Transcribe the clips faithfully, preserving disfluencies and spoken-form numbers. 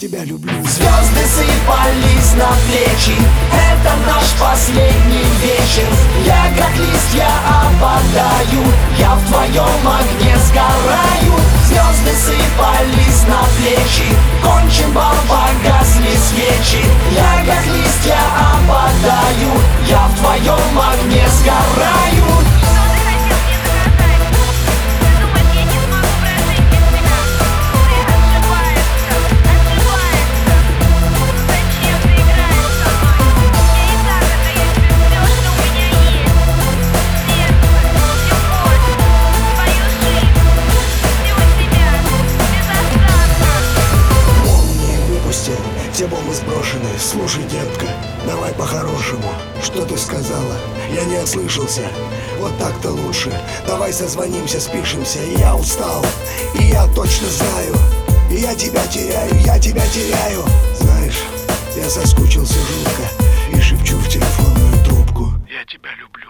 тебя люблю. Звезды сыпались на плечи, это наш последний вечер. Я как листья опадаю, я в твоем огне сгораю. Звезды сыпались на плечи, кончен бал, погасли свечи. Я как листья опадаю, я в твоем огне сгораю. Все бомбы сброшены. Слушай, детка, давай по-хорошему. Что ты сказала? Я не ослышался. Вот так-то лучше. Давай созвонимся, спишемся. Я устал, и я точно знаю. И я тебя теряю, я тебя теряю. Знаешь, я соскучился жутко и шепчу в телефонную трубку: я тебя люблю.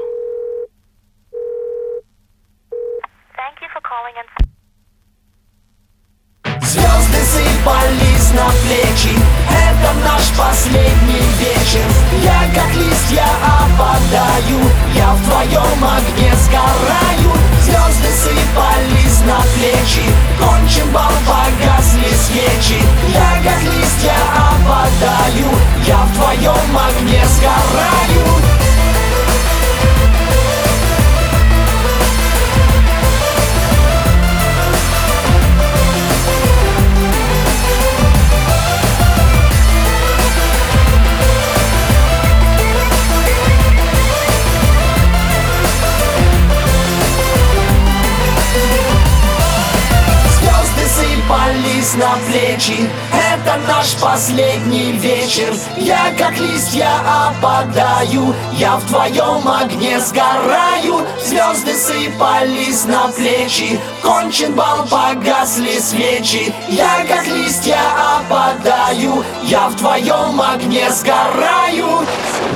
Звезды сыпались на плечи, это наш последний вечер. Я как листья опадаю, я в твоем огне сгораю. Звезды сыпались на плечи, кончен бал, погасли свечи. Я как листья опадаю, я в твоем огне сгораю. На плечи, это наш последний вечер. Я как листья опадаю, я в твоем огне сгораю. Звезды сыпались на плечи, кончен бал, погасли свечи. Я как листья опадаю, я в твоем огне сгораю.